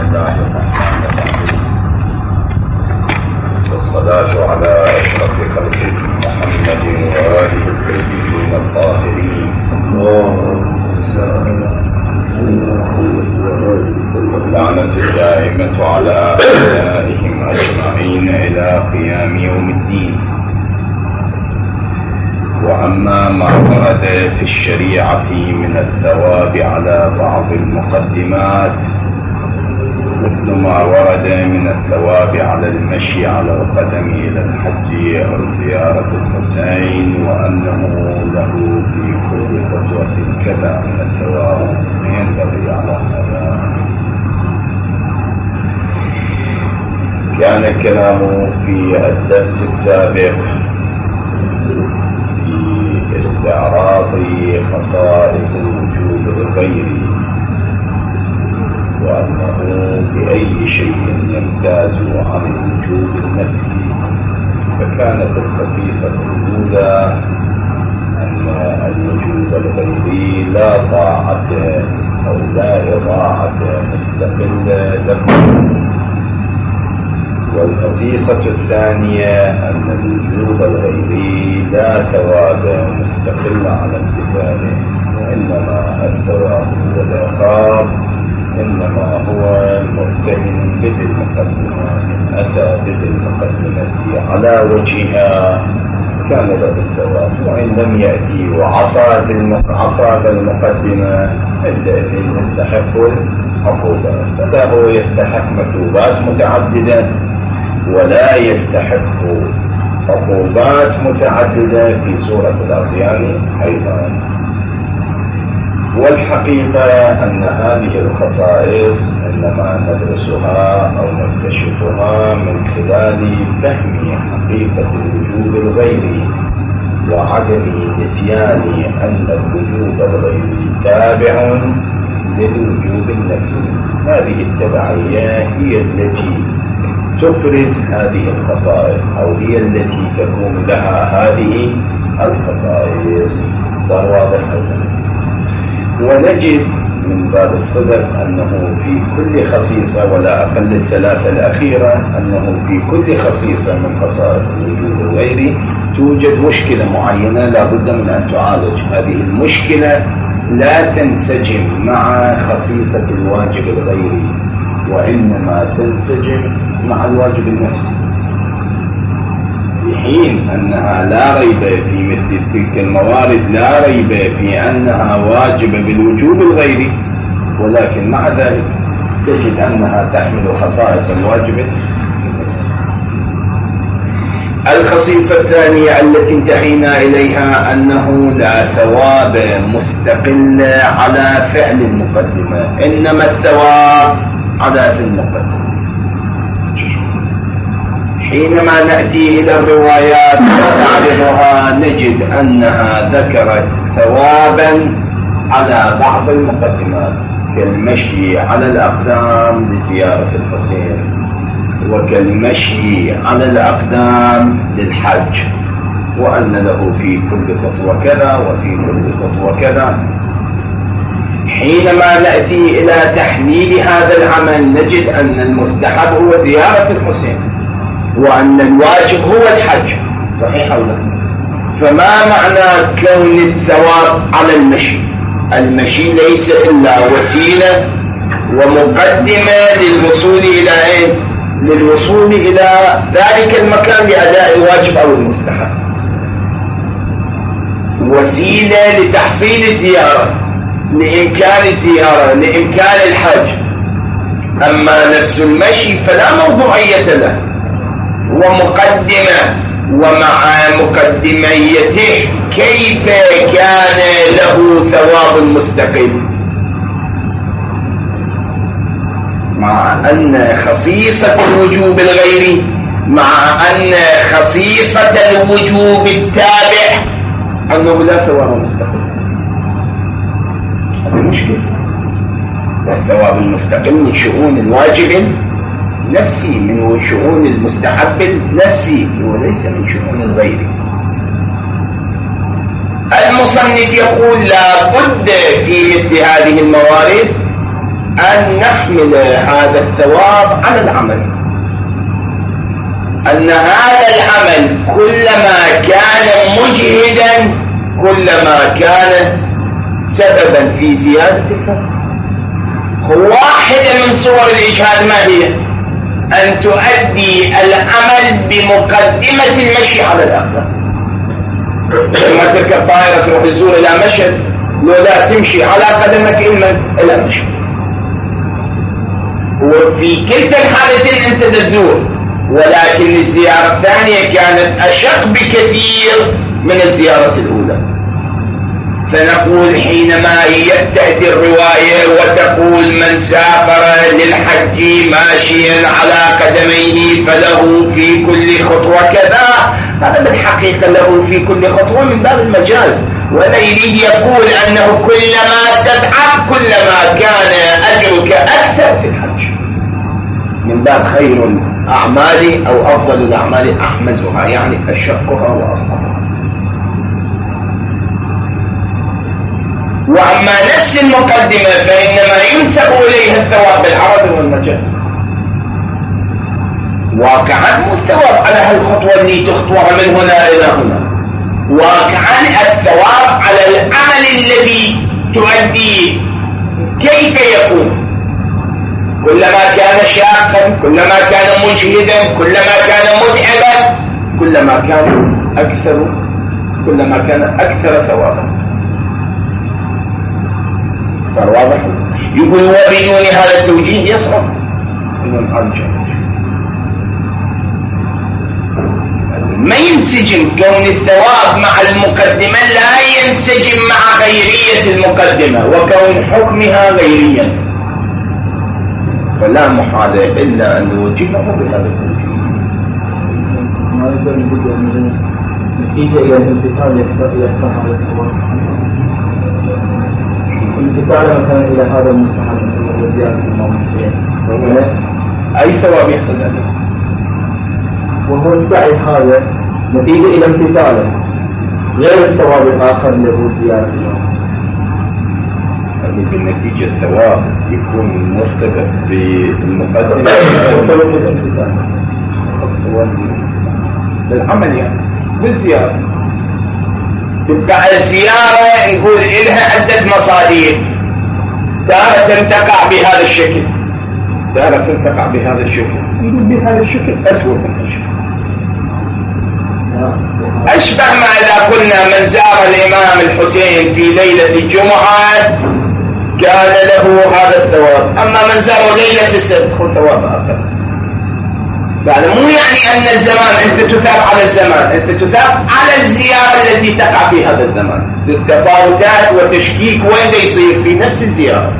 الله الرحمن الرحيم، والصلاة على أشرف خلقه محمد وآله الطيبين الطاهرين، واللعنة الدائمة على أعدائهم أجمعين إلى قيام يوم الدين. وأما ما ورد في الشريعة من الثواب على بعض المقدمات، مثل ما ورد من الثواب على المشي على القدم إلى الحج أو زيارة الحسين، وأنه له في كل خطوة كذا من الثواب، ينبغي على هذا. كان الكلام في الدرس السابق في استعراض خصائص الوجود الغيري، وأنه بأي شيء يمتاز عن الوجود النفسي. فكانت الخصيصة الأولى أن الوجود الغيري لا طاعة أو لا إضاعة مستقلة له، والخصيصة الثانية أن الوجود الغيري لا ثواب مستقل على امتثاله، وإنما الثواب والعقاب إنما هو مؤتمن بالمقدمة. إن أتى بالمقدمة على وجهها كان له الثواب، وإن لم يأتي وعصى المقدمة عندئذ يستحق العقوبة. فلا هو يستحق مثوبات متعددة ولا يستحق عقوبات متعددة في صورة العصيان أيضا. والحقيقة أن هذه الخصائص إنما ندرسها أو نكتشفها من خلال فهم حقيقة الوجود الغيري وعدم نسيان أن الوجود الغيري تابع للوجود النفسي. هذه التبعية هي التي تفرز هذه الخصائص، أو هي التي تكون لها هذه الخصائص. صار واضح هذا؟ ونجد من باب الصدق أنه في كل خصيصة، ولا أقل الثلاثة الأخيرة، أنه في كل خصيصة من خصائص الوجود الغيري توجد مشكلة معينة لا بد من أن تعالج. هذه المشكلة لا تنسجم مع خصيصة الواجب الغيري، وإنما تنسجم مع الواجب النفسي، في حين أنها لا ريب في مثل تلك الموارد، لا ريب في أنها واجبة بالوجوب الغيري، ولكن مع ذلك تجد أنها تحمل خصائص الواجب النفسي. الخصيصة الثانية التي انتهينا إليها أنه لا ثواب مستقل على فعل المقدمة، إنما الثواب على فعل المقدمة. حينما نأتي إلى الروايات نستعرضها نجد أنها ذكرت ثوابا على بعض المقدمات، كالمشي على الأقدام لزيارة الحسين، وكالمشي على الأقدام للحج، وأن له في كل خطوة كذا وفي كل خطوة كذا. حينما نأتي إلى تحليل هذا العمل نجد أن المستحب هو زيارة الحسين، وأن الواجب هو الحج. صحيح أو لا؟ فما معنى كون الثواب على المشي؟ المشي ليس إلا وسيلة ومقدمة للوصول إلى إيه؟ للوصول إلى ذلك المكان لأداء الواجب أو المستحب، وسيلة لتحصيل الزيارة، لإمكان الزيارة، لإمكان الحج. أما نفس المشي فلا موضوعية له، ومقدمة، ومع مقدميته كيف كان له ثواب مستقل، مع أن خصيصة الوجوب الغيري، مع أن خصيصة الوجوب التابع أنه لا ثواب مستقل. هذه مشكلة. والثواب المستقل من شؤون الواجب نفسي، من شؤون المستحب نفسي، وليس من شؤون الغيري. المصنف يقول لا بد في مثل هذه الموارد أن نحمل هذا الثواب على العمل، أن هذا العمل كلما كان مجهدا كلما كان سببا في زيادة الثواب. واحدة من صور الإجهاد ما هي؟ أن تؤدي العمل بمقدمة المشي على الأقدام. لما تركب طائرة تروح تزور إلى مشهد، لو لا تمشي على قدمك إلى مشهد، وفي كلتا الحالتين أنت تزور، ولكن الزيارة الثانية كانت أشق بكثير من الزيارة الأولى. فنقول حينما تأتي الرواية وتقول من سافر للحج ماشيا على قدميه فله في كل خطوة كذا، هذا بالحقيقة له في كل خطوة من باب المجاز، ولا يريد يقول أنه كلما تتعب كلما كان أجرك أكثر في الحج، من باب خير الأعمال أو أفضل الأعمال أحمزها، يعني أشقها وأصعبها. وأما نفس المقدمة فإنما ينسب إليها الثواب بالعرض والمجاز. واقعا مو الثواب على هالخطوة اللي تخطوها من هنا إلى هنا، واقعا الثواب على العمل الذي تؤديه كيف يكون. كلما كان شاقا كلما كان مجهدا كلما كان متعبا كلما كان أكثر ثوابا. صار واضح؟ يقول وبدون هذا التوجيه يصعب إنه أرجع ما ينسجم. كون الثواب مع المقدمة لا ينسجم مع غيرية المقدمة وكون حكمها غيريا، فلا محالة إلا أن نوجهه بهذا التوجيه. ما يقدر نقول نتيجة إلى الانتقال يفتح على الثواب، الانتقال مثلا إلى هذا المستحب وزيادة الموت، أي ثواب يحصل هذا؟ وهو السعي هذا نتيجة إلى امتثاله غير الثواب الآخر له زيادة الموت. بالنتيجة الثواب يكون مرتبط بالمقدمة بالعمل، يعني بالزيارة. تبقى الزيارة نقول إلها عدة مصادر، تارة تقع بهذا الشكل، تارة تقع بهذا الشكل، نقول بهذا الشكل أسوأ من الشكل. أشبه ما إذا قلنا من زار الإمام الحسين في ليلة الجمعة كان له هذا الثواب، أما من زار ليلة السبت خذ ثواب أكثر. يعني مو يعني أن الزمان أنت تثاب على الزمان، أنت تثاب على الزيارة التي تقع في هذا الزمان. تفاوتات وتشكيك وين يصير في نفس الزيارة.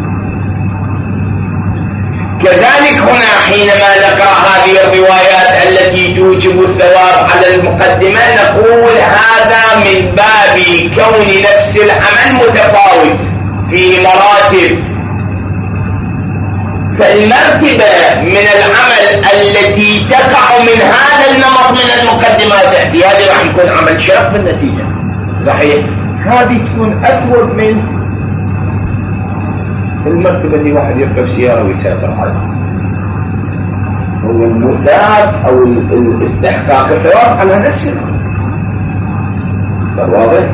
كذلك هنا حينما نقرأ هذه الروايات التي توجب الثواب على المقدمة نقول هذا من باب كون نفس العمل متفاوت في مراتب. فالمرتبة من العمل التي تقع من هذا النمط من المقدمات في هذه راح يكون عمل شاق بالنتيجة صحيح، هذه تكون أثوب من المرتبة اللي واحد يركب سيارة ويسافر عليها. هو المثاب أو الاستحقاق الثواب على نفس العمل. صار واضح؟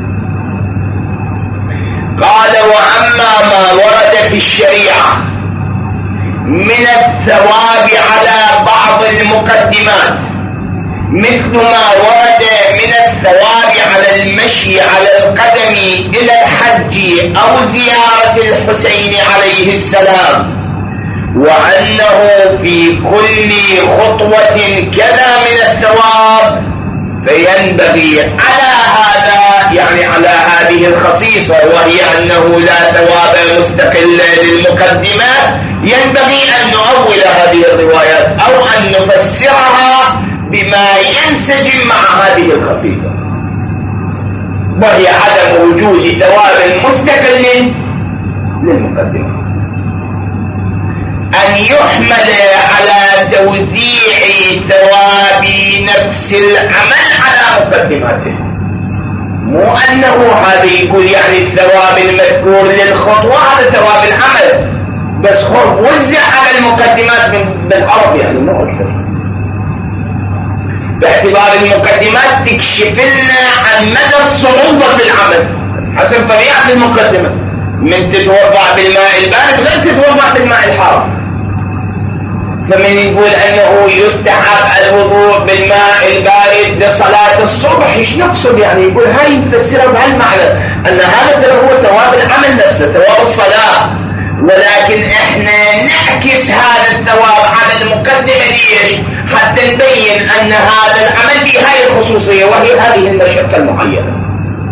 قال وأما ما ورد في الشريعة من الثواب على بعض المقدمات مثل ما ورد من الثواب على المشي على القدم إلى الحج أو زيارة الحسين عليه السلام، وأنه في كل خطوة كذا من الثواب، فينبغي على هذا يعني على هذه الخصيصة وهي أنه لا ثواب مستقل للمقدمات، ينبغي أن نؤول هذه الروايات أو أن نفسرها بما ينسجم مع هذه الخصيصة، وهي عدم وجود ثواب مستقل للمقدمة، أن يحمل على توزيع ثواب نفس العمل على مقدماته، مو أنه هذا يقول يعني الثواب المذكور للخطوة هذا ثواب العمل، بس هو وزع على المقدمات بالعربي يعني مو أكثر، باعتبار المقدمات تكشف لنا عن مدى الصعوبة في العمل حسب طبيعة المقدمة. من تتوضع بالماء البارد غير تتوضع بالماء الحار. فمن يقول أنه يستحب الوضوء بالماء البارد لصلاة الصبح، ايش نقصد يعني؟ يقول هاي يفسرها بهالمعنى أن هذا هو ثواب العمل نفسه، ثواب الصلاة، ولكن احنا نعكس هذا الثواب على المقدمة. ليش؟ حتى نبين أن هذا العمل به هاي الخصوصية وهي هذه المشقة المعينة.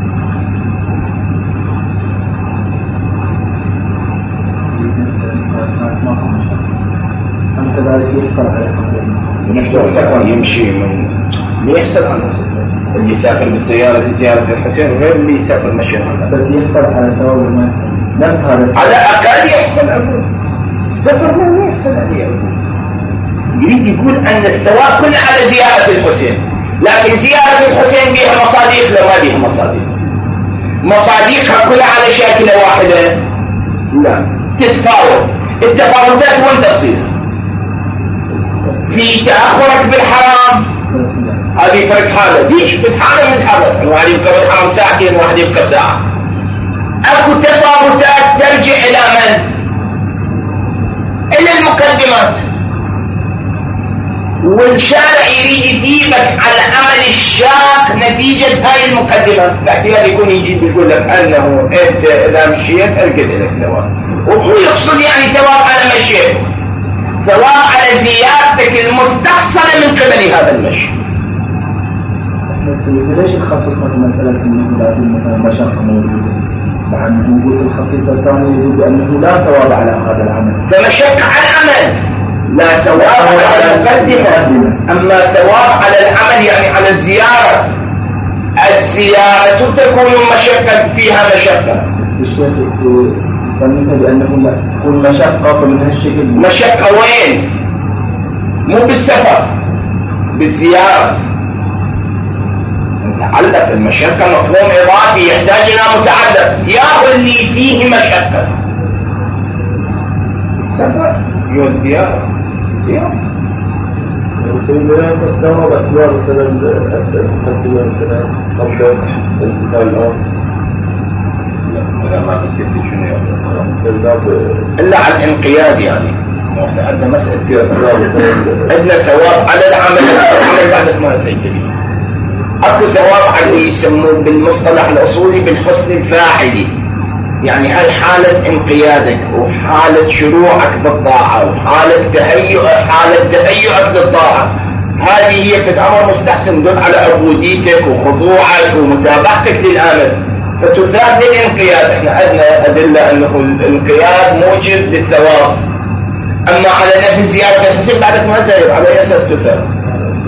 السفر يمشي من يحصل عنه اللي يسافر بالسيارة لزيارة الحسين غير اللي يسافر مشي عنه، بس يحصل على ثواب المسجد نفس هذا على أقل يحصل عنه. السفر ما يحصل عليه. يريد يقول أن الثواب كله على زيارة الحسين، لكن زيارة الحسين بها مصاديق لو ما بها مصاديق، مصاديقها كلها على شاكلة واحدة؟ لا، تتفاوت. التفاوتات وين تصير؟ في تأخرك بالحرام هذه فرق حالة، ليش بالحالة من حالة؟ واحد يبقى بالحرام ساعتين واحد يبقى ساعة. اكو تفاوتات ترجع الى من؟ الى المقدمات. والشارع يريد يجيبك على العمل الشاق نتيجة هاي المقدمات، باعتبار يكون يجيب يقول لك انه انت اذا مشيت القد لك ثواب، وهو يقصد يعني ثواب على مشيت، ثواب على زيارتك المستحصلة من قبل هذا المشي. ليش تخصصت مسألة انه لا في مثلا مشقة موجودة؟ مع وجود الخصيصة الثانية يقول بأنه لا ثواب على هذا العمل. فمشقة على العمل لا ثواب على المقدمة، أما ثواب على العمل يعني على الزيارة. الزيارة تكون مشقة فيها مشقة. بس الشيخ يسميها بأنه تكون مشقة من هالشكل. مشقة وين؟ مو بالسفر، بالزيارة. متعلق المشقة مفهوم إضافي يحتاج إلى متعلق، يا اللي فيه مشقة. السفر يو زيارة سيدنا تستوعب أسباب مثلا المقدمة مثلا قبل الانتقال الأرض. لا ما قلت شنو إلا على الانقياد يعني. عندنا مسألة عندنا ثواب على العمل بعد ما تجري. أكو ثواب على اللي يسمون بالمصطلح الأصولي بالحسن الفاعلي، يعني هاي حالة انقيادك وحالة شروعك بالطاعة وحالة تهيئك للطاعة، هذه هي في الأمر مستحسن تدل على عبوديتك وخضوعك ومتابعتك للآمر، فتثاب للانقياد. احنا عندنا أدلة أنه الانقياد موجب للثواب. أما على نفي زيادة الحسين بعدك ما سير على أساس تثاب.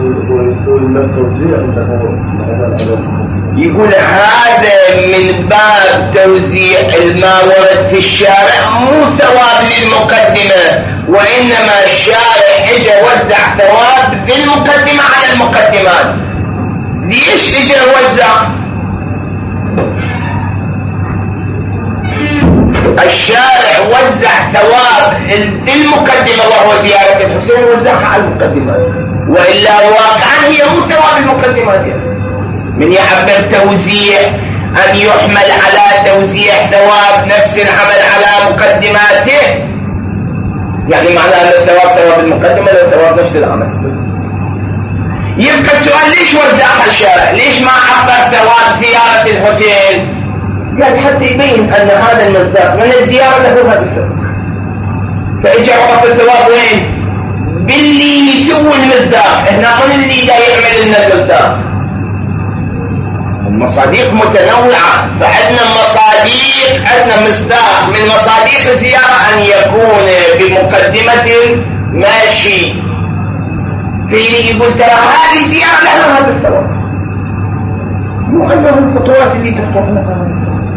يقول هذا من باب توزيع ما ورد في الشارع، مو ثواب للمقدمة، وإنما الشارع اجى وزع ثواب للمقدمة على المقدمات. ليش اجى وزع؟ الشارع وزع ثواب للمقدمة وهو زيارة الحسين، وزعها على المقدمات، وإلا واقعا هي مو ثواب المقدمات. يعني من يعبر توزيع أن يحمل على توزيع ثواب نفس العمل على مقدماته، يعني معناه أن الثواب ثواب المقدمة لا ثواب نفس العمل. يبقى السؤال ليش وزعها الشارع؟ ليش ما عبر ثواب زيارة الحسين؟ قال حتى يبين أن هذا المصداق من الزيارة له هذا الثواب، فإجا وقف الثواب وين؟ باللي يسوي المصداق. إحنا من اللي دا يعمل لنا المصداق؟ المصاديق متنوعة، فعندنا مصاديق، عندنا مصداق من مصاديق الزيارة أن يكون بمقدمة ماشي، في يقول ترى هذه زيارة لها هذا الثواب، مو أنه الخطوات اللي تخطوها.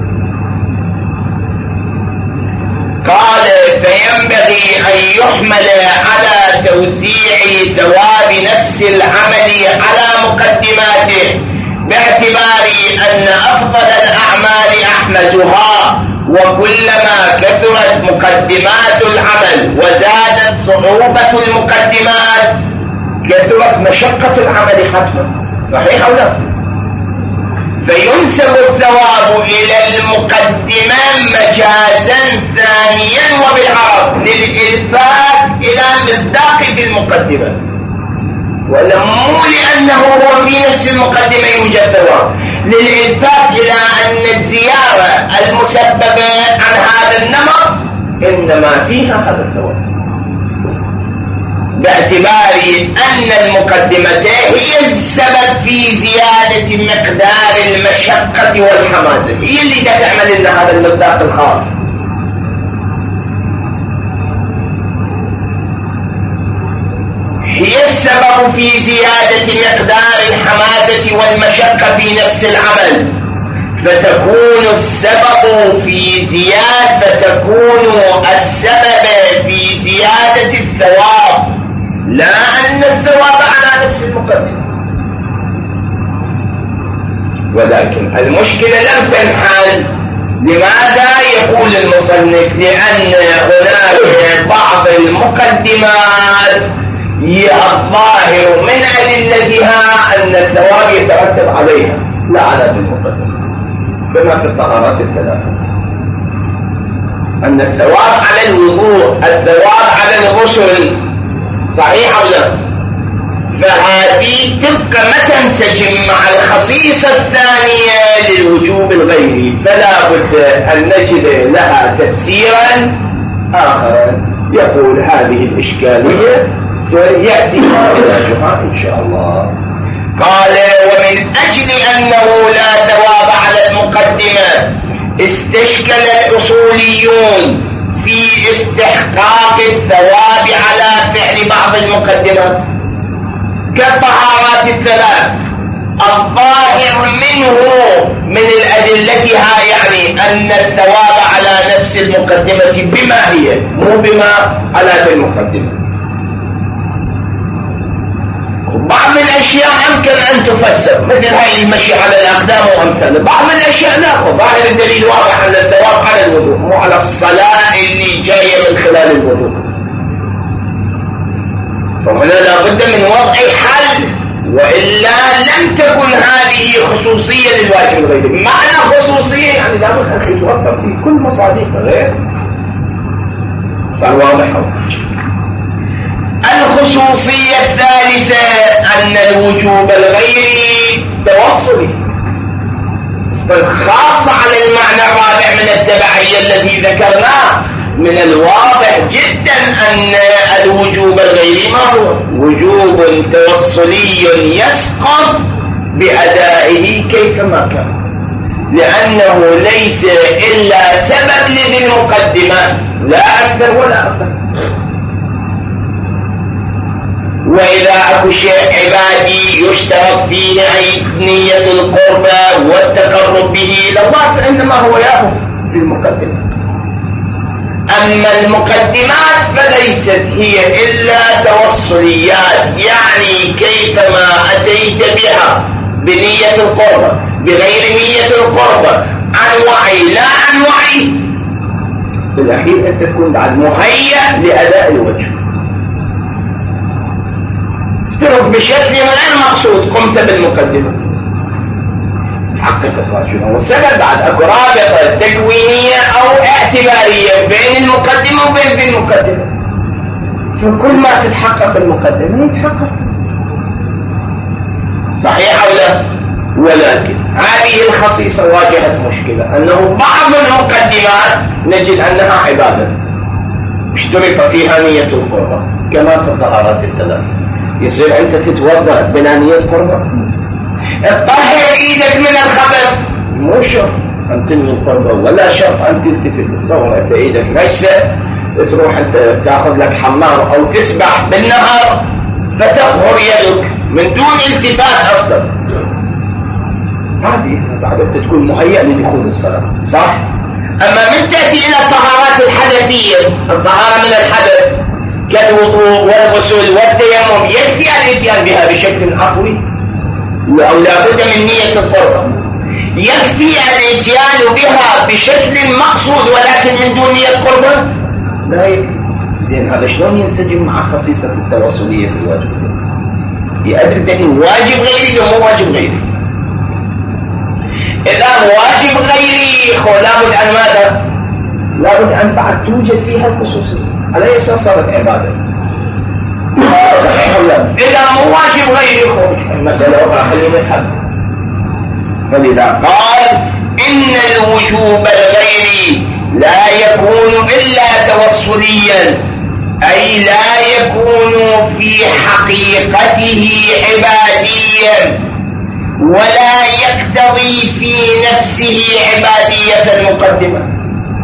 قال فينبغي أن يحمل على توزيع ثواب نفس العمل على مقدماته، باعتبار أن أفضل الأعمال أحمدها وكلما كثرت مقدمات العمل وزادت صعوبة المقدمات كثرت مشقة العمل حتما. صحيح أو لا؟ فينسب الثواب إلى المقدمة مجازا ثانيا وبالعرض للإلفات إلى مصداق في المقدمة، ولا مو لأنه هو في نفس المقدمة يوجد ثواب، للإلفات إلى أن الزيارة المسببة عن هذا النمط إنما فيها هذا الثواب، باعتبار أن المقدمة هي السبب في زيادة مقدار المشقة والحماسة، هي اللي تعمل لنا هذا المصداق الخاص. هي السبب في زيادة مقدار الحماسة والمشقة في نفس العمل، فتكون السبب في زيادة الثواب، لا أن الثواب على نفس المقدمة. ولكن المشكلة لم تنحل. لماذا؟ يقول المصنف لأن هناك بعض المقدمات الظاهر من أدلتها أن الثواب يترتب عليها لا على المقدمة، كما في الطهارات الثلاثة، أن الثواب على الوضوء، الثواب على الغسل. صحيح أو لا؟ فهذه تبقى ما تنسجم مع الخصيصة الثانية للوجوب الغيري، فلا بد أن نجد لها تفسيرا آخر. يقول هذه الإشكالية سيأتي علاجها إن شاء الله. قال ومن أجل أنه لا ثواب على المقدمة استشكل الأصوليون في استحقاق الثواب على فعل بعض المقدمات كالطهارات الثلاث. الظاهر منه من الأدلتها يعني أن الثواب على نفس المقدمة بما هي، مو بما على المقدمة. بعض الأشياء يمكن أن تفسر مثل هاي المشي على الأقدام وأمثاله، بعض الأشياء لا. ظاهر الدليل واضح أن الثواب على الوضوء مو على الصلاة اللي جاية من خلال الوضوء. فهنا لا بد من وضع حل، وإلا لم تكن هذه خصوصية للواجب الغيري. معنى خصوصية يعني لا بد أن يتوفر في كل مصادق غير. صار واضح أو الخصوصية الثالثة أن الوجوب الغيري توصلي، خاصة على المعنى الرابع من التبعية الذي ذكرناه. من الواضح جدا أن الوجوب الغيري ما هو وجوب توصلي يسقط بأدائه كيفما كان، لأنه ليس إلا سبب لذي المقدمة لا أكثر ولا أقل. وإذا أكو شيء عبادي يشترط فيه نية القربة والتقرب به إلى الله فإنما هو ياهو في المقدمة. أما المقدمات فليست هي إلا توصليات، يعني كيفما أتيت بها بنية القربة بغير نية القربة عن وعي لا عن وعي، بالأخير أنت تكون بعد مهيأ لأداء الوجه. ترك بشكل غير مقصود قمت بالمقدمة حققت واجبها، والسبب بعد اكو رابطة تكوينية او اعتبارية بين المقدمة وبين ذي المقدمة، فكل ما تتحقق المقدمة يتحقق. صحيح او لا؟ ولكن هذه الخصيصة واجهت مشكلة، انه بعض المقدمات نجد انها عبادة اشترط فيها نية القربة كما في الطهارات الثلاث. يصير انت تتوضا بلا نية قربة؟ اطهر ايدك من الخبث، مو شرط ان تنوي القربة ولا شرط ان تلتفت. تصور انت ايدك نجسة تروح انت تاخذ لك حمام او تسبح بالنهر فتطهر يدك من دون التفات اصلا، هذه بعد انت تكون مهيئ لدخول الصلاة. صح؟ اما من تأتي الى الطهارات الحدثية، الطهارة من الحدث كالوضوء والغسل والتيمم، يكفي الاتيان بها بشكل عفوي او لا بد من نية القربة. يكفي الاتيان بها بشكل مقصود ولكن من دون نية قربة؟ لا يكفي. زين هذا شلون ينسجم مع خصيصة التوصلية في الواجب؟ يأدرك أن واجب غيري أو مو واجب غيري. إذا واجب غيري لابد أن ماذا؟ لابد أن بعد توجد فيها الخصوصية. على أي أساس صارت عبادة؟ إذا مو واجب غيري المسألة أخرى خلينا نتحدث. فلذا قال إن الوجوب الغيري لا يكون إلا توصليا، أي لا يكون في حقيقته عباديا ولا يقتضي في نفسه عبادية المقدمة،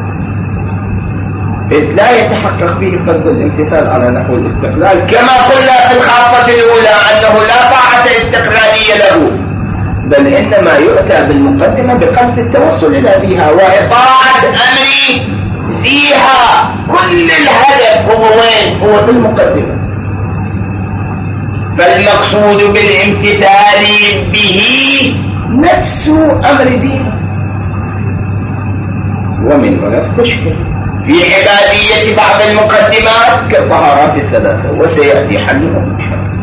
إذ لا يتحقق فيه قصد الامتثال على نحو الاستقلال كما قلنا في الخاصة الأولى أنه لا طاعة استقلالية له، بل إنما يؤتى بالمقدمة بقصد التوصل إلى ذيها وإطاعة أمر ذيها. كل الهدف هو وين؟ هو في المقدمة. فالمقصود بالامتثال به نفس أمر ذيها، ومن هنا استشكل في عبادية بعض المقدمات كالطهارات الثلاثة، وسيأتي حلها إن شاء الله.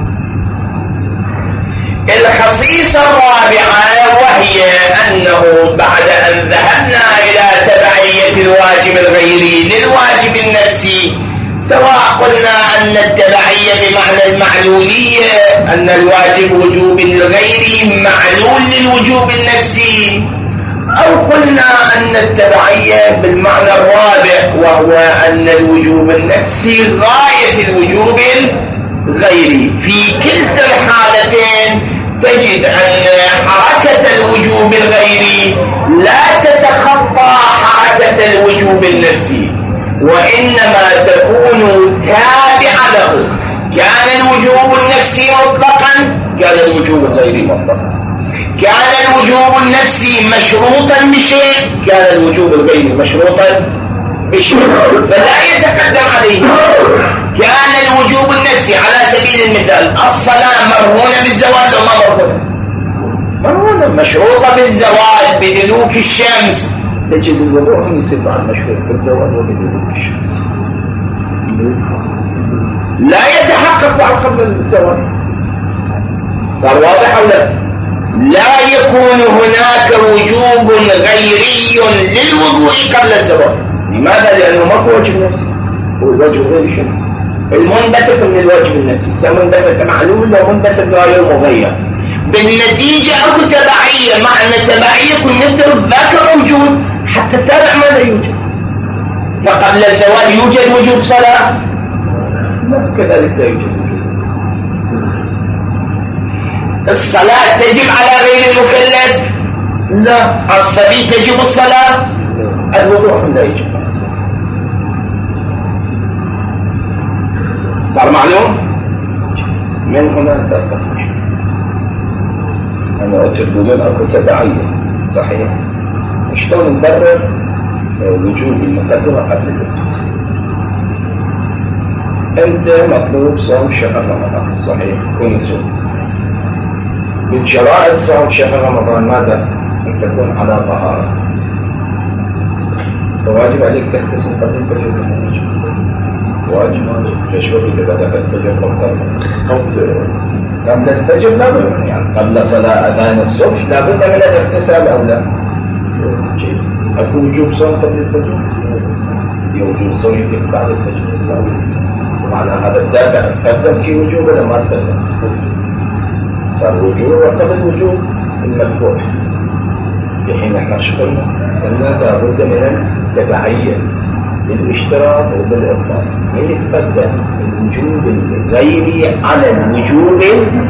الخصيصة الرابعة وهي أنه بعد أن ذهبنا إلى تبعية الواجب الغيري للواجب النفسي، سواء قلنا أن التبعية بمعنى المعلولية، أن الواجب وجوب الغيري معلول للوجوب النفسي، أو قلنا أن التبعية بالمعنى الرابع وهو أن الوجوب النفسي غاية الوجوب الغيري، في كلتا الحالتين تجد أن حركة الوجوب الغيري لا تتخطى حركة الوجوب النفسي، وإنما تكون تابعة له. كان الوجوب النفسي مطلقا كان الوجوب الغيري مطلقا، كان الوجوب النفسي مشروطا بشيء كان الوجوب الغيري مشروطا بشيء، فلا يتقدم عليه. كان الوجوب النفسي على سبيل المثال الصلاة مرهونة بالزوال أو ما مرهونة؟ مرهونة، مشروطة بالزوال بدلوك الشمس. تجد الوضوء هم يصير بعد مشروط بالزوال وبدلوك الشمس، لا يتحقق بعد قبل الزوال. صار واضح أو لا؟ لا يكون هناك وجوب غيري للوضوء قبل الزوال. لماذا؟ لأنه ما هو واجب نفسي، هو الواجب غير شنو؟ المنبثق من الواجب النفسي، سواء منبثق معلول أو منبثق غير مغير. بالنتيجة أو تبعية، معنى تبعية كل نتر ذاك موجود حتى التابع ما لا يوجد. فقبل الزوال يوجد وجوب صلاة؟ لا، كذلك لا يوجد وجوب. الصلاة تجب على غير المكلف؟ لا. الصبي تجب الصلاة؟ الوضوء لا يجب على الصلاة. صار معلوم؟ من هنا تتفق. أنا أترجمون أكو تبعية صحيح. شلون نبرر وجوب المقدمة قبل الابتداء؟ أنت مطلوب صوم شهر رمضان صحيح، كن صوم. من شرائط صوم شهر رمضان ماذا؟ أن تكون على طهارة، فواجب عليك تغتسل قبل الفجر. واجب تشوف إذا بدأت الفجر قبل الفجر لابد، يعني قبل صلاة أذان الصبح لابد من الاغتسال أو لا؟ أكو وجوب صوم قبل الفجر؟ وجوب صوم بعد الفجر. ومعنى هذا الدافع تقدم في وجوب ولا ما تقدم؟ صار وجوب وقبل وجوب المذكور. في حين احنا شغلنا أن لابد من التبعية بالاشتراط وبالإطلاق، يتقدم الوجوب الغيري على الوجوب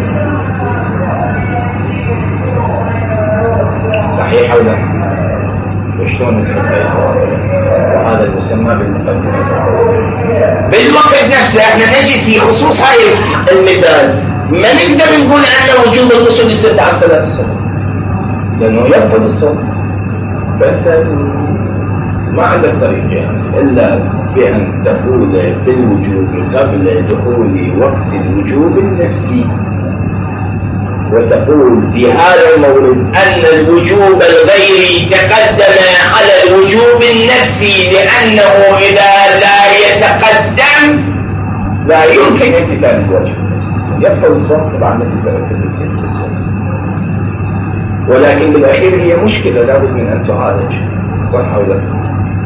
صحيح أو لا؟ وشلون الحكاية؟ وهذا المسمى بالمقدمة. بالوقت نفسه احنا نجد في خصوص هاي المثال ما نقدر نقول أن وجوب الغسل يسد على صلاة الصبح، لأنه يبطل الصوم. فأنت ما عندك طريق يعني إلا بأن تقول بالوجوب قبل دخول وقت الوجوب النفسي. وتقول في هذا المورد أن الوجوب الغيري تقدم على الوجوب النفسي، لأنه إذا لا يتقدم لا يمكن امتثال الواجب النفسي، يبقى الصوم طبعا نتيجة الصوم. ولكن بالأخير هي مشكلة لابد من أن تعالج، صح أو لا؟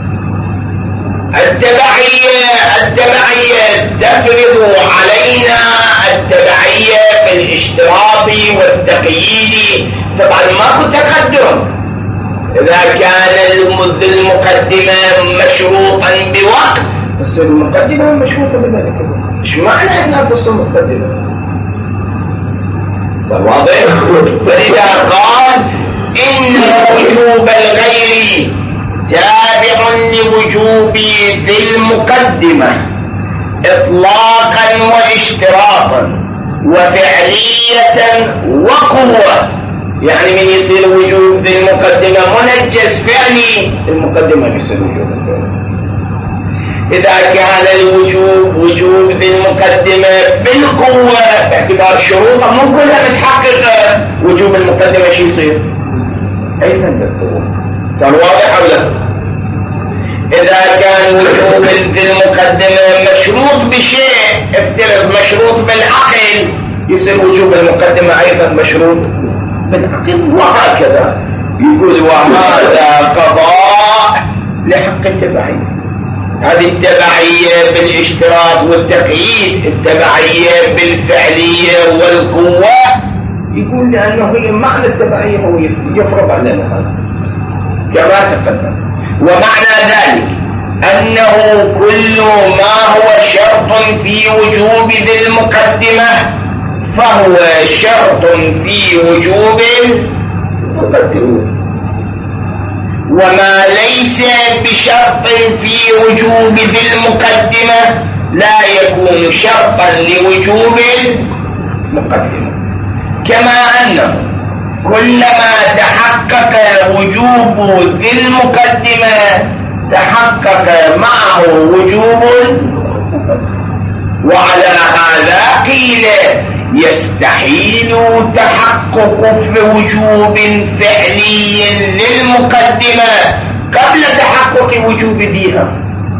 التبعية تفرض علينا التبعية في الاشتراط والتقييد. طبعا ماكو تقدم إذا كان المقدمة مشروطا بوقت، بس المقدمة مشروطة بذلك. إيش معنى هنا بس المقدمة؟ صار واضح؟ فإذا قال إن الوجوب الغيري تابع لوجوب ذي المقدمة إطلاقا واشتراطا وفعلية وقوة، يعني من يصير وجوب ذي المقدمة منجز فعلي، المقدمة يصير وجوب الفعلي. إذا كان الوجوب وجوب ذي المقدمة بالقوة باعتبار شروطه مو كلها متحققة، وجوب المقدمة شو يصير؟ أيضا بالقوة. صار واضح أو لا؟ إذا كان وجوب ذي المقدمة مشروط بشيء، افترض مشروط بالعقل، يصير وجوب المقدمة أيضا مشروط بالعقل، وهكذا. يقول وهذا قضاء لحق التبعية. هذه التبعية بالاشتراط والتقييد، التبعية بالفعلية والقوة. يقول لأنه هي معنى التبعية هو يفرض علينا هذا كما تقدم. ومعنى ذلك أنه كل ما هو شرط في وجوب ذي المقدمة فهو شرط في وجوب المقدمة، وما ليس بشرط في وجوب ذي المقدمة لا يكون شرطا لوجوب المقدمة. كما أنه كلما تحقق وجوب ذي المقدمة تحقق معه وجوب، وعلى هذا قيل يستحيل تحقق في وجوب فعلي للمقدمة قبل تحقق وجوب ذيها،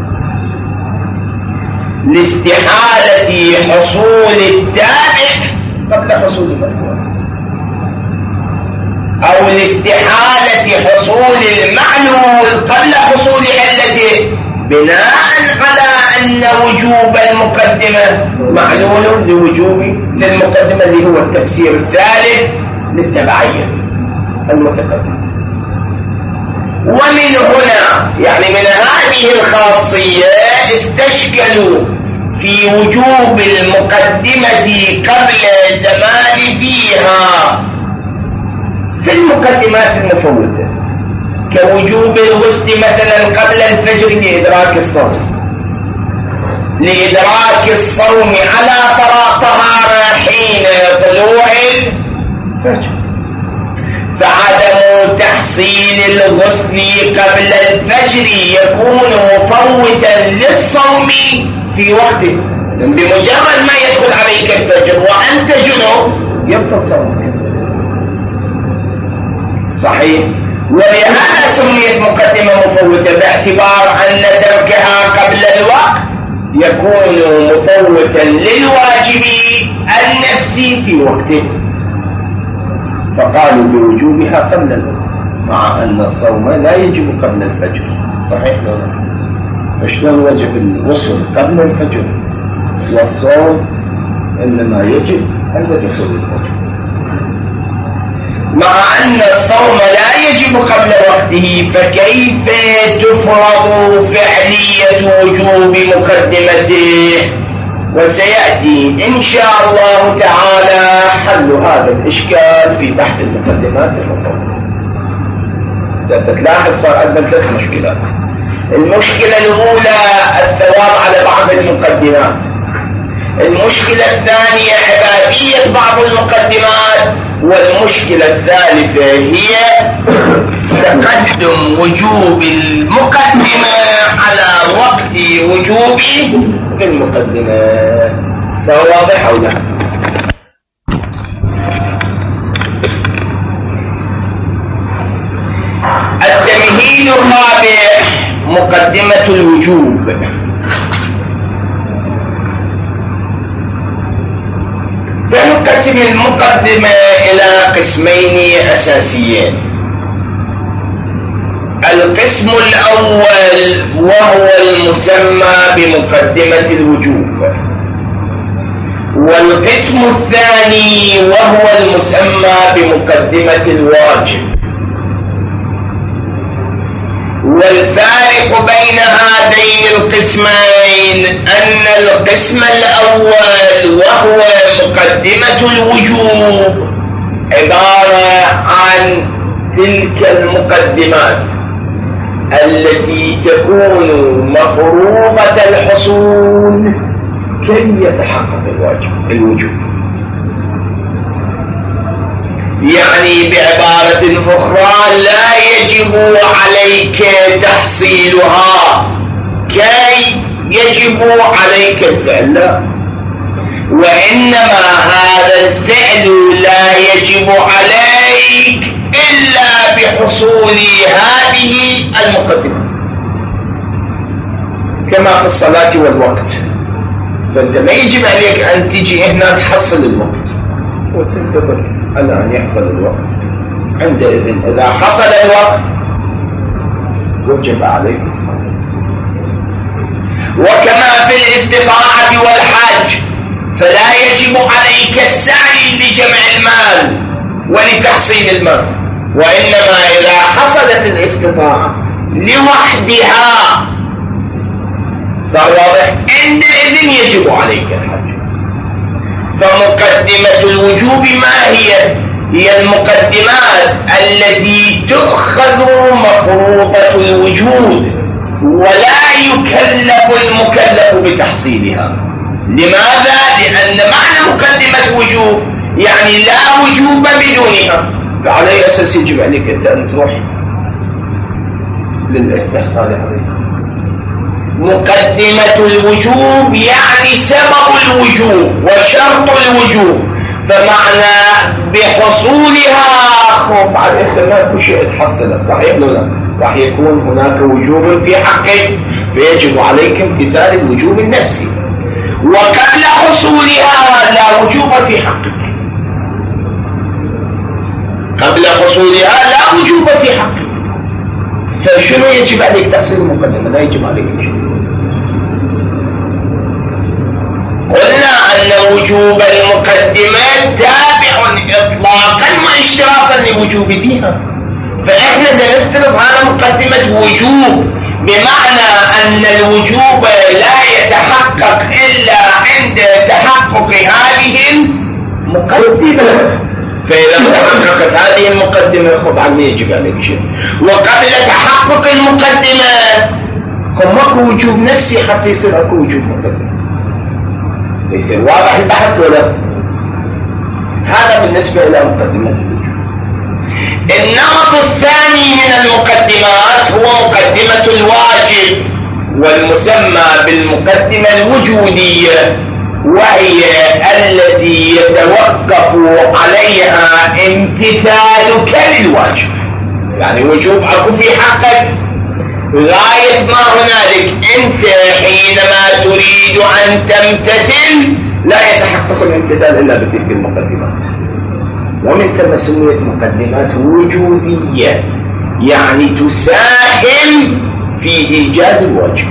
لاستحالة حصول التابع قبل حصول المتبوع، أو لاستحالة حصول المعلول قبل حصول علته، بناء على أن وجوب المقدمة معلول لوجوب للمقدمة، اللي هو التفسير الثالث للتبعية المتقدمة. ومن هنا يعني من هذه الخاصية استشكلوا في وجوب المقدمة قبل زمان فيها في المقدمات المفوتة، كوجوب الغسل مثلا قبل الفجر لإدراك الصوم، لإدراك الصوم على طهارة حين طلوع الفجر، فعدم تحصيل الغسل قبل الفجر يكون مفوتا للصوم في وقته، بمجرد ما يدخل عليك الفجر وأنت جنوب يبطل صومك. صحيح؟ ولهذا سميت مقدمة مفوتة، باعتبار أن تركها قبل الوقت يكون مفوتا للواجب النفسي في وقته، فقالوا بوجوبها قبل الوقت، مع أن الصوم لا يجب قبل الفجر. صحيح ولا لا؟ فشلون وجب الغسل قبل الفجر والصوم إنما يجب عند دخول الفجر، مع أن الصوم لا يجب قبل وقته، فكيف تفرض فعلية وجوب مقدمته؟ وسيأتي إن شاء الله تعالى حل هذا الإشكال في بحث المقدمات المفوتة. ستلاحظ صار عندنا 3 مشكلات. المشكلة الأولى الثواب على بعض المقدمات، المشكلة الثانية عبادية بعض المقدمات، والمشكلة الثالثة هي تقدم وجوب المقدمة على وقت وجوب المقدمة. صار واضح أو لا؟ التمهيد الرابع مقدمة الوجوب. تنقسم المقدمة إلى قسمين أساسيين. القسم الأول وهو المسمى بمقدمة الوجوب، والقسم الثاني وهو المسمى بمقدمة الواجب. والفارق بين هذين القسمين أن القسم الأول وهو مقدمة الوجوب عبارة عن تلك المقدمات التي تكون مفروضة الحصول كي يتحقق الوجوب. يعني بعبارة أخرى لا يجب عليك تحصيلها كي يجب عليك الفعل، لا، وإنما هذا الفعل لا يجب عليك إلا بحصول هذه المقدمات، كما في الصلاة والوقت. فأنت ما يجب عليك أن تجي هنا تحصل الوقت وتنتظر الآن يحصل الوقت. عندئذ إذا حصل الوقت وجب عليك الصلاة. وكما في الاستطاعة والحج فلا يجب عليك السعي لجمع المال ولتحصيل المال، وإنما إذا حصلت الاستطاعة لوحدها صار واضح، عندئذ يجب عليك الحج. فمقدمة الوجوب ما هي؟ هي المقدمات التي تؤخذ مفروضة الوجود ولا يكلف المكلف بتحصيلها. لماذا؟ لأن معنى مقدمة وجوب يعني لا وجوب بدونها، فعلى أي أساس يجب عليك أنت أن تروح للاستحصال عليها؟ مقدمة الوجوب يعني سبب الوجوب وشرط الوجوب، فمعنى بحصولها خوف عليك ما كل شيء تحصله، صحيح ولا لا؟ راح يكون هناك وجوب في حقك فيجب عليك امتثال الوجوب النفسي، وقبل حصولها لا وجوب في حقك. قبل حصولها لا وجوب في حقك، فشنو يجب عليك تحصيل المقدمة؟ لا يجب عليك شيء. قلنا أن وجوب المقدمات تابع إطلاقا واشتراطا لوجوب فيها، فإحنا نفترض على مقدمة وجوب بمعنى أن الوجوب لا يتحقق إلا عند تحقق هذه المقدمة. فإذا تحققت هذه المقدمة طبعا ما يجب عليك شيء. وقبل تحقق المقدمة ماكو وجوب نفسي حتى يصير اكو وجوب مقدمة. يصير واضح البحث ولا؟ هذا بالنسبة إلى مقدمة الوجوب. النمط الثاني من المقدمات هو مقدمة الواجب، والمسمى بالمقدمة الوجودية، وهي التي يتوقف عليها امتثالك للواجب. يعني وجوب اكو في حقك غاية ما هنالك، انت حينما تريد ان تمتثل لا يتحقق الامتثال الا بتلك المقدمات، ومن ثم سميت مقدمات وجودية، يعني تساهم في ايجاد الواجب.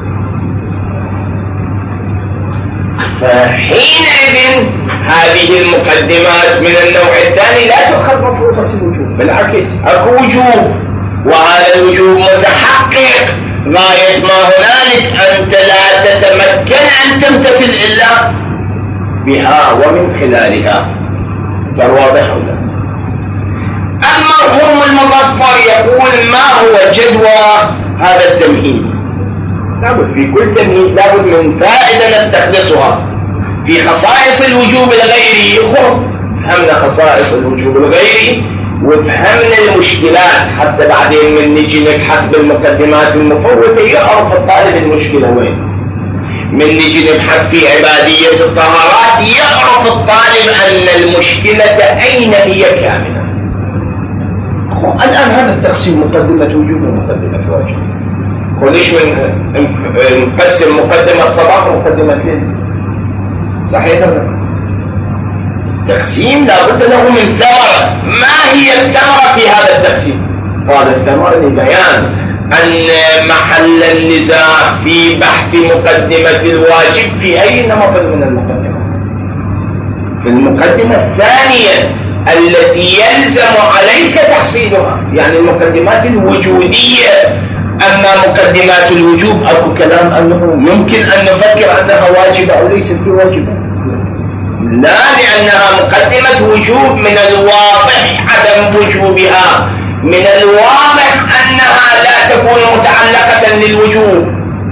فحينئذ هذه المقدمات من النوع الثاني لا تؤخذ مفروضة الوجوب، بالعكس اكو وجوب، وهذا الوجوب متحقق غاية ما هنالك، أنت لا تتمكن أن تمتثل إلا بها ومن خلالها. صار واضح ولا؟ المرحوم المظفر يقول ما هو جدوى هذا التمهيد؟ لابد في كل تمهيد لابد من فائدة نستخلصها في خصائص الوجوب الغيري. فهمنا خصائص الوجوب الغيري وفهمنا المشكلات، حتى بعدين من نجي نبحث بالمقدمات المفوتة يعرف الطالب المشكلة وين. من نجي نبحث في عبادية الطهارات يعرف الطالب أن المشكلة أين هي كاملة. الآن هذا التقسيم مقدمة وجوب ومقدمة واجب. وليش نقسم مقدمة صباح ومقدمة ليل؟ صحيح هذا تقسيم لابد له من ثمرة. ما هي الثمرة في هذا التقسيم؟ هذا الثمرة لبيان أن محل النزاع في بحث مقدمة الواجب في أي نمط من المقدمات. في المقدمة الثانية التي يلزم عليك تحصيلها، يعني المقدمات الوجودية. أما مقدمات الوجوب أو كلام أنه يمكن أن نفكر أنها واجبة أو ليست بواجبة، لا، لأنها مقدمة وجوب. من الواضح عدم وجوبها، من الواضح أنها لا تكون متعلقة للوجوب.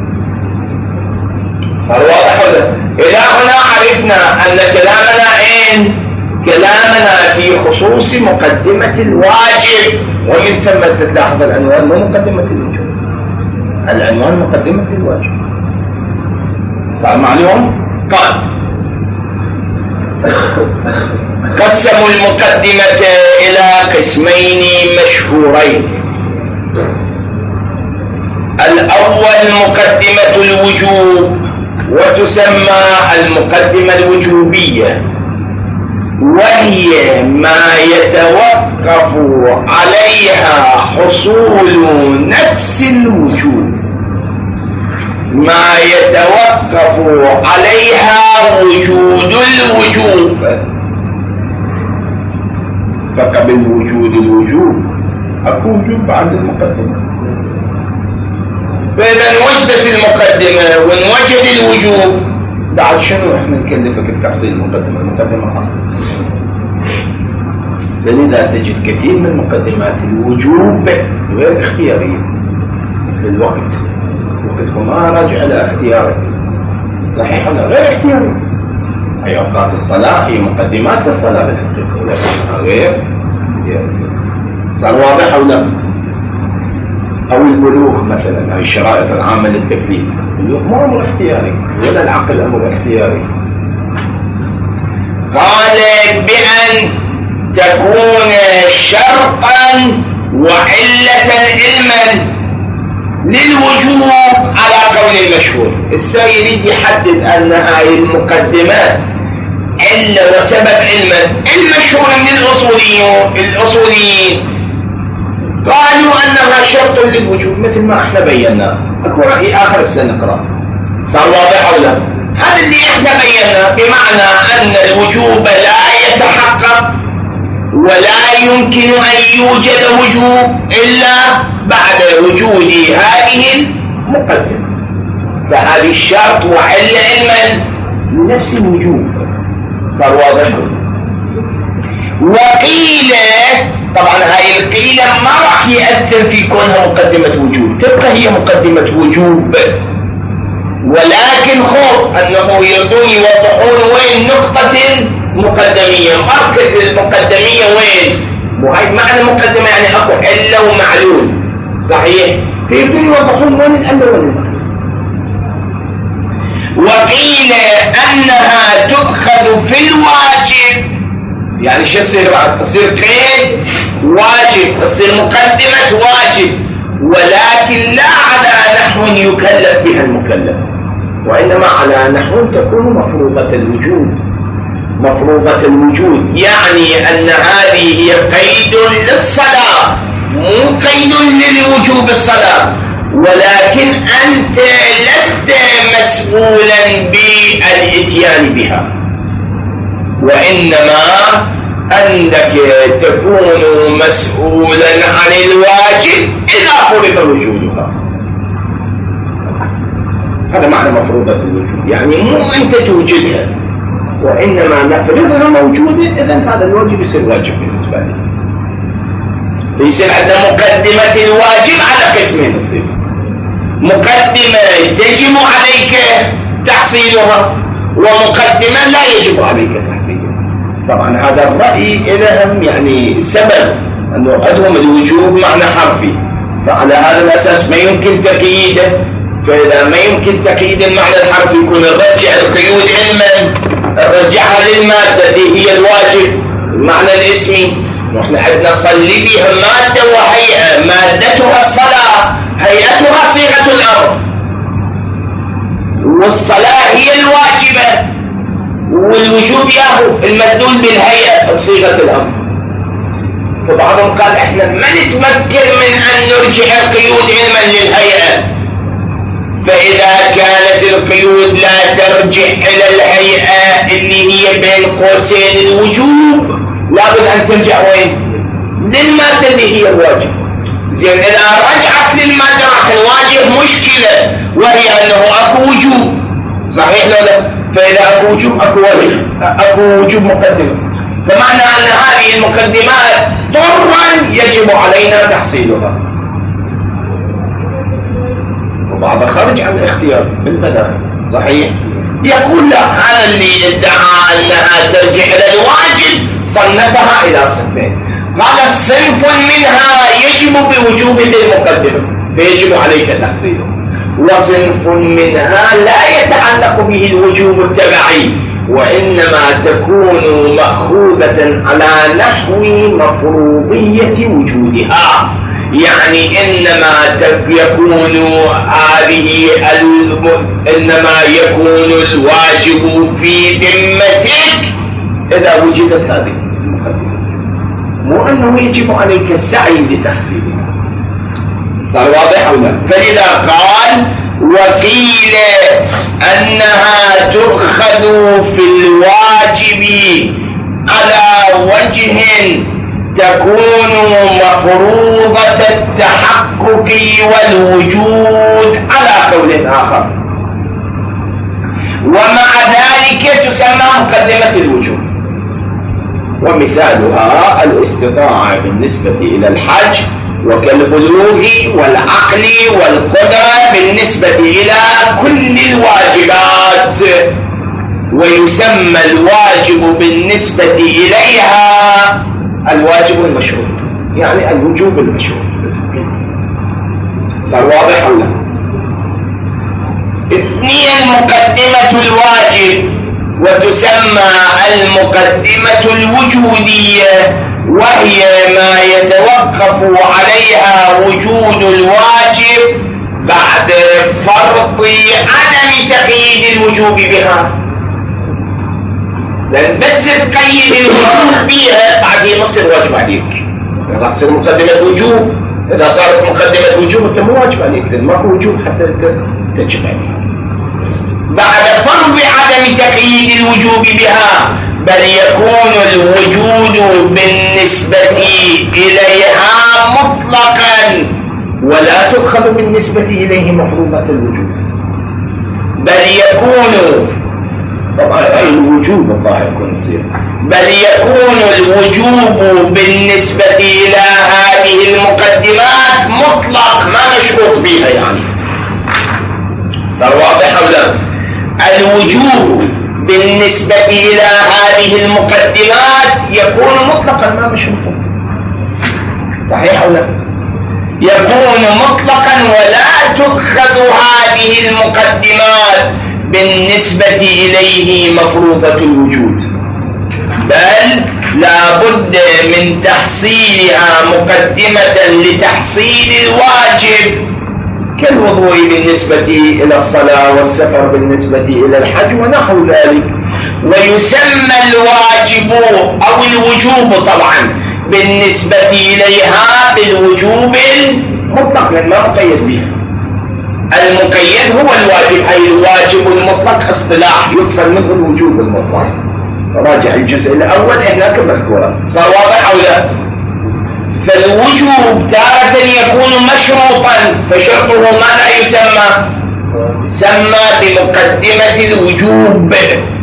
صار واضح ولا؟ إلى هنا عرفنا أن كلامنا كلامنا في خصوص مقدمة الواجب، ومن ثم تلاحظ العنوان مو مقدمة الوجوب، العنوان مقدمة الواجب. صار معلوم؟ قال قسموا المقدمة إلى قسمين مشهورين. الأول مقدمة الوجوب، وتسمى المقدمة الوجوبية، وهي ما يتوقف عليها حصول نفس الوجوب، ما يتوقف عليها وجود الوجوب. فقبل وجود الوجوب أكو وجوب بعد المقدمة. فإذا وجدت المقدمة وانوجد الوجوب بعد شنو احنا نكلفك بتحصيل المقدمة؟ المقدمة أصلا. لذا تجد كثير من مقدمات الوجوب غير اختيارية في الوقت. وقتكم ما راجع إلى اختيارك، صحيح ولا غير اختياري؟ أي أوقات الصلاة هي مقدمات الصلاة بالحقيقة، ولكنها غير اختيارية. صار واضح أو لا؟ أو البلوغ مثلا، أو الشرائط العامة للتكليف، البلوغ مو أمر اختياري، ولا العقل أمر اختياري. قال بأن تكون شرطا وعلة علما للوجوب على قول المشهور. السائل يريد يحدد أن هذه المقدمات علة وسبب علما. المشهور من الأصوليين قالوا أنها شرط للوجوب، مثل ما احنا بينا. أكو رأي آخر السنة نقرأ. صار واضح أو لا؟ هذا اللي احنا بينا، بمعنى أن الوجوب لا يتحقق ولا يمكن أن يوجد وجوب إلا بعد وجود هذه المقدمة. فهذه الشرط وعلة علما لنفس الوجوب. صار واضح؟ وقيل، طبعا هاي القيلة ما راح يأثر في كونها مقدمة وجوب، تبقى هي مقدمة وجوب، ولكن خوف أنه يريدون يوضحون وين نقطة المقدمية، مركز المقدمية وين. وهي معنى مقدمة يعني أكو علة ومعلول، صحيح؟ فيريدون يوضحون وين العلة وين المعلول. وقيل أنها تؤخذ في الواجب، يعني شو يصير بعد؟ يصير قيد واجب، يصير مقدمة واجب، ولكن لا على نحو يكلف بها المكلف، وإنما على نحو تكون مفروضة الوجود. مفروضة الوجود يعني أن هذه هي قيد للصلاة، مو قيد للوجوب الصلاة، ولكن أنت لست مسؤولا بالإتيان بها، وإنما أنك تكون مسؤولا عن الواجب إذا فرض وجودها. هذا معنى مفروضة الوجود، يعني مو أنت توجدها، وإنما نفرضها موجودة، إذن هذا الواجب يصير واجب بالنسبة لي. يصير عندنا مقدمة الواجب على قسمين تصير. مقدمة تجب عليك تحصيلها، ومقدمة لا يجب عليك تحصيلها. طبعا هذا الرأي لهم يعني سبب أنه عندهم الوجوب معنى حرفي، فعلى هذا الأساس ما يمكن تقييده فإذا ما يمكن تقييد المعنى الحرفي يكون نرجع القيود علما، نرجعها للمادة اللي هي الواجب، المعنى الاسمي. نحن عندنا صلي بها مادة وهيئة، مادتها الصلاة، هيئتها صيغة الأمر، والصلاة هي الواجبة، والوجوب ياهو المدلول بالهيئة بصيغة الأمر. فبعضهم قال احنا ما نتمكن من أن نرجع القيود علما للهيئة، فإذا كانت القيود لا ترجع إلى الهيئة اللي هي بين قوسين الوجوب، لابد أن ترجع وين؟ للمادة اللي هي الواجب. زين إذا رجعت للمادة راح نواجه مشكلة، وهي أنه أكو وجوب، صحيح لو لا؟ فإذا أكو وجوب أكو واجب، أكو وجوب مقدمة، فمعنى أن هذه المقدمات ضرا يجب علينا تحصيلها. وبعض خرج عن الاختيار بالبداية، صحيح؟ يقول لا، هذا اللي ادعى أنها ترجع إلى الواجب صنفها إلى صنفين. قال صنف منها يجب بوجوب للمقدمة فيجب عليك تحصيله، وصنف منها لا يتعلق به الوجوب التبعي، وإنما تكون مأخوذة على نحو مفروضية وجودها. يعني إنما يكون الواجب في ذمتك إذا وجدت هذه المقدمة، مو أنه يجب عليك السعي لتحصيلها. صار واضح أو لا؟ فلذا قال وقيل أنها تؤخذ في الواجب على وجه تكون مفروضة التحقق والوجود على قول آخر، ومع ذلك تسمى مقدمة الوجوب. ومثالها الاستطاعة بالنسبة إلى الحج، وكالبلوغ والعقل والقدرة بالنسبة إلى كل الواجبات. ويسمى الواجب بالنسبة إليها الواجب المشروط، يعني الوجوب المشروط. صار واضح أو لا؟ اثنين، مقدمة الواجب، وتسمى المقدمة الوجودية، وهي ما يتوقف عليها وجود الواجب بعد فرض عدم تقييد الوجوب بها. لأن بس تقيد الوجوب بها بعد يصير واجب عليك، راح تصير مقدمة وجوب. إذا صارت مقدمة وجوب أنت مو واجب عليك، لأن ماكو وجوب حتى تجب عليك بعد فرض عدم تقييد الوجوب بها، بل يكون الوجود بالنسبة إليها مطلقا ولا تؤخذ بالنسبة إليه مفروضة الوجود، بل يكون طبعا أي الوجوب الظاهر يكون يصير، بل يكون الوجوب بالنسبة إلى هذه المقدمات مطلق ما مشروط بها. يعني صار واضح أو لا؟ الوجوب بالنسبة إلى هذه المقدمات يكون مطلقا ما مشروطا، صحيح أو لا؟ يكون مطلقا ولا تؤخذ هذه المقدمات بالنسبة إليه مفروضة الوجود، بل لا بد من تحصيلها مقدمة لتحصيل الواجب، كالوضوء بالنسبة إلى الصلاة، والسفر بالنسبة إلى الحج ونحو ذلك. ويسمى الواجب أو الوجوب طبعا بالنسبة إليها بالوجوب المطلق، لأن ما مقيد بها. المقيد هو الواجب، أي الواجب المطلق اصطلاح يقصد منه الوجوب المطلق. راجع الجزء الأول هناك مذكورة. صار واضح أو لا؟ فالوجوب تارة يكون مشروطا، فشرطه ماذا يسمى؟ يسمى بمقدمة الوجوب.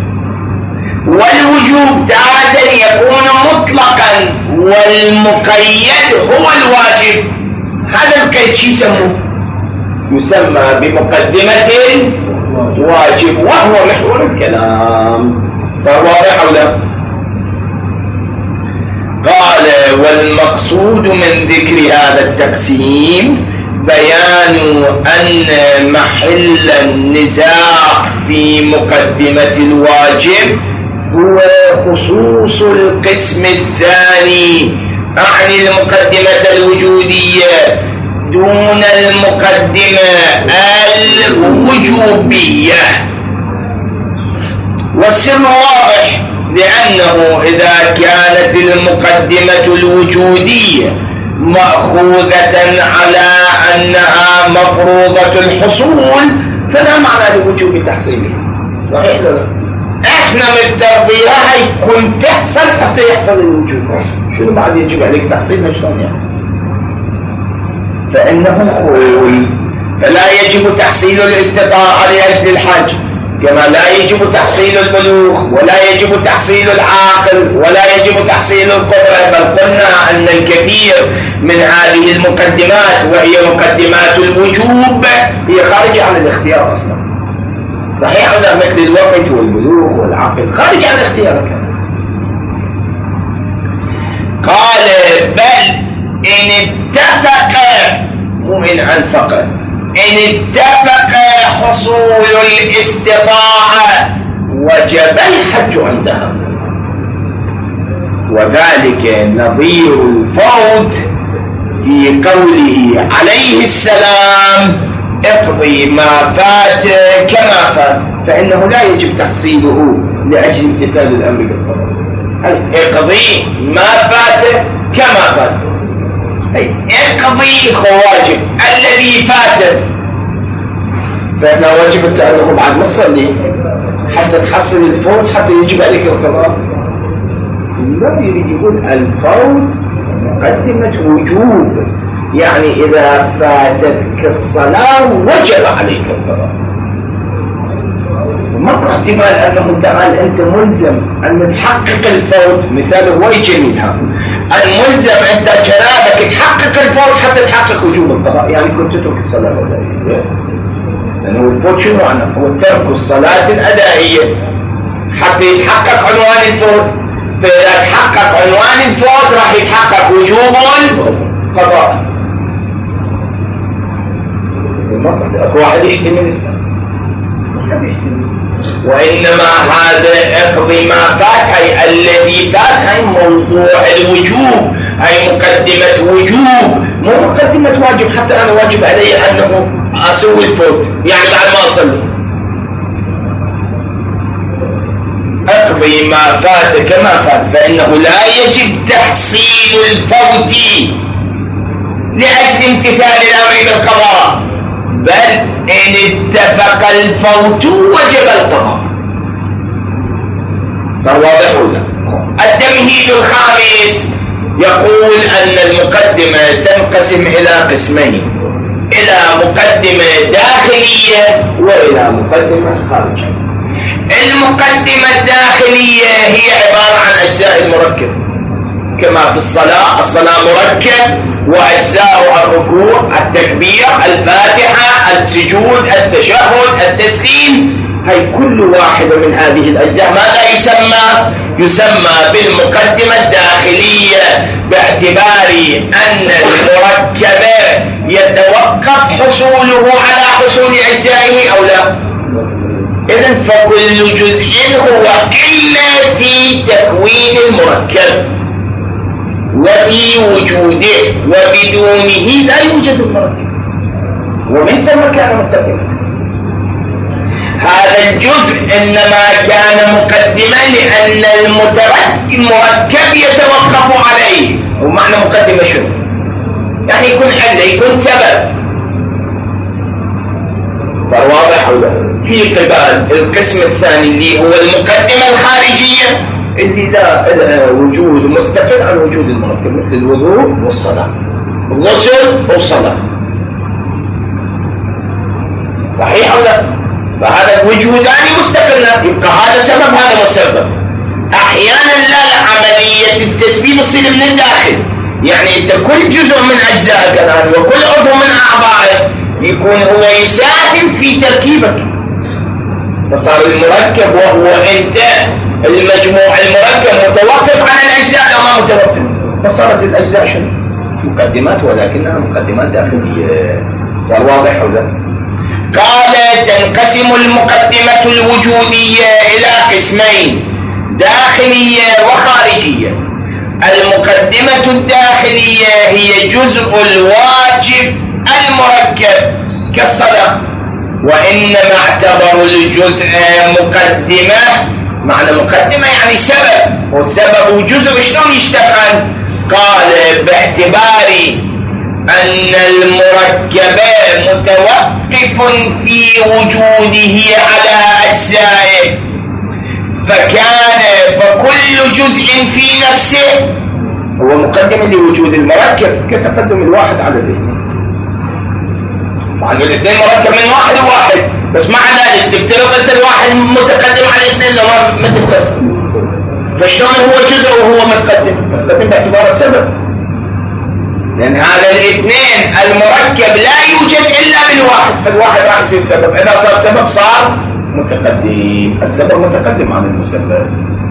والوجوب تارة يكون مطلقا، والمقيد هو الواجب. هذا القيد شو يسموه؟ يسمى بمقدمة الواجب، وهو محور الكلام. صار واضح أو لا؟ قال والمقصود من ذكر هذا التقسيم بيان أن محل النزاع في مقدمة الواجب هو خصوص القسم الثاني، أعني المقدمة الوجودية دون المقدمة الوجوبية. والسر واضح، لأنه إذا كانت المقدمة الوجودية مأخوذة على أنها مفروضة الحصول فلا معنى لوجوب تحصيلها. صحيح ولا لا؟ احنا مفترضينها يكون تحصل حتى يحصل الوجوب، شنو بعد يجب عليك تحصيلها شلون يعني؟ فإنه قول فلا يجب تحصيل الاستطاعة لأجل الحج، كما لا يجب تحصيل البلوغ ولا يجب تحصيل العاقل ولا يجب تحصيل القدرة، بل قلنا أن الكثير من هذه المقدمات وهي مقدمات الوجوب هي خارجة عن الاختيار أصلا. صحيح ولا؟ مثل الوقت والبلوغ والعقل خارج عن اختيارك. قال بل إن اتفق، مو إن أنفق، إن اتفق حصول الاستطاعة وجب الحج عندها، وذلك نظير الفوت في قوله عليه السلام اقضي ما فات كما فات، فإنه لا يجب تحصيله لأجل امتثال الأمر بالقضاء. اقضي ما فات كما فات، اقضي واجب الذي فات، فإنه واجب التأله بعد ما تصلي حتى تحصل الفوت حتى يجب عليك القضاء. لا يريد يقول الفوت مقدمة وجوب، يعني إذا فاتتك الصلاة وجب عليك القضاء. وماكو احتمال أنه تعال أنت ملزم أن تحقق الفوت، مثال هو جميل هذا، الملزم أنت جنابك تحقق الفوت حتى تحقق وجوب القضاء، يعني كنت تترك الصلاة الأدائية، لأنه الفوت شنو معنى؟ هو ترك الصلاة الأدائية حتى يتحقق عنوان الفوت، فإذا تحقق عنوان الفوت راح يتحقق وجوب القضاء. واحد يحتمل السنة، وإنما هذا اقضي ما فات أي الذي فات أي موضوع الوجوب، أي مقدمة وجوب، مو مقدمة واجب حتى أنا واجب علي أنه أسوي الفوت يعني بعد ما أصلي. اقضي ما فات كما فات، فإنه لا يجب تحصيل الفوت لأجل امتثال الأمر بالقضاء، بل إن اتفق الفوت وجب القضاء. صار واضح ولا؟ التمهيد الخامس يقول أن المقدمة تنقسم إلى قسمين، إلى مقدمة داخلية وإلى مقدمة خارجية. المقدمة الداخلية هي عبارة عن أجزاء المركب، كما في الصلاة مركب وأجزاء الركوع، التكبير، الفاتحة، السجود، التشهد، التسليم، هي كل واحدة من هذه الأجزاء ماذا يسمى؟ يسمى بالمقدمة الداخلية، باعتبار أن المركب يتوقف حصوله على حصول أجزائه أو لا. إذن فكل جزء هو إلا في تكوين المركب وفي وجوده، وبدونه لا يوجد المركب، ومن ثم كان متفقا. هذا الجزء إنما كان مقدما لأن المركب يتوقف عليه. ومعنى مقدمة شنو؟ يعني يكون حل، يكون سبب. صار واضح ولا؟ في قبال القسم الثاني اللي هو المقدمة الخارجية اللي لا وجود مستقل عن وجود المركب، مثل الوضوء والصلاة، الغسل والصلاة. صحيح أو لا؟ فهذا وجودان مستقلان، يبقى هذا سبب هذا مسبب. أحيانا لا، عملية التسبيب تصير من الداخل، يعني أنت كل جزء من أجزائك الآن وكل عضو من أعضائك يكون هو يساهم في تركيبك، فصار المركب وهو أنت المجموع المركب متوقف عن الأجزاء أو ما متوقف، فصارت الأجزاء شنو؟ مقدمات، ولكنها مقدمات داخلية. صار واضح هذا؟ قال تنقسم المقدمة الوجودية إلى قسمين: داخلية وخارجية. المقدمة الداخلية هي جزء الواجب المركب كالصلاة، وإنما اعتبروا الجزء مقدمة. معنى مقدمة يعني سبب، والسبب جزء شلون يشتغل؟ قال باعتبار أن المركب متوقف في وجوده على أجزائه، فكل جزء في نفسه هو مقدمة لوجود المركب كتقدم الواحد على الاثنين. مع أن الاثنين مركب من واحد وواحد، بس مع ذلك تفترض أنت الواحد متقدم على الاثنين لو ما تقدم، فشلون هو جزء وهو متقدم باعتبار السبب؟ لأن هذا الاثنين المركب لا يوجد إلا بالواحد، فالواحد راح يصير سبب. إذا صار سبب صار متقدم، السبب متقدم عن المسبب.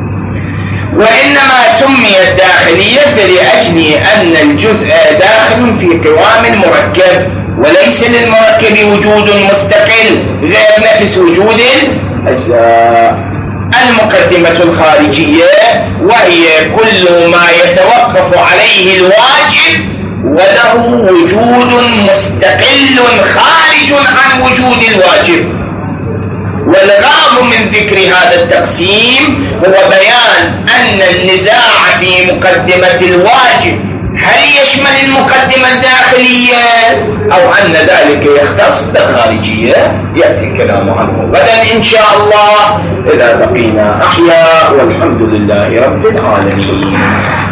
وإنما سميت داخلية فلأجل أن الجزء داخل في قوام المركب، وليس للمركب وجود مستقل غير نفس وجود الأجزاء. المقدمة الخارجية وهي كل ما يتوقف عليه الواجب وله وجود مستقل خارج عن وجود الواجب. والغرض من ذكر هذا التقسيم هو بيان أن النزاع في مقدمة الواجب هل يشمل المقدمة الداخلية أو أن ذلك يختص بالخارجية يأتي الكلام عنه غدا إن شاء الله إذا بقينا أحياء، والحمد لله رب العالمين.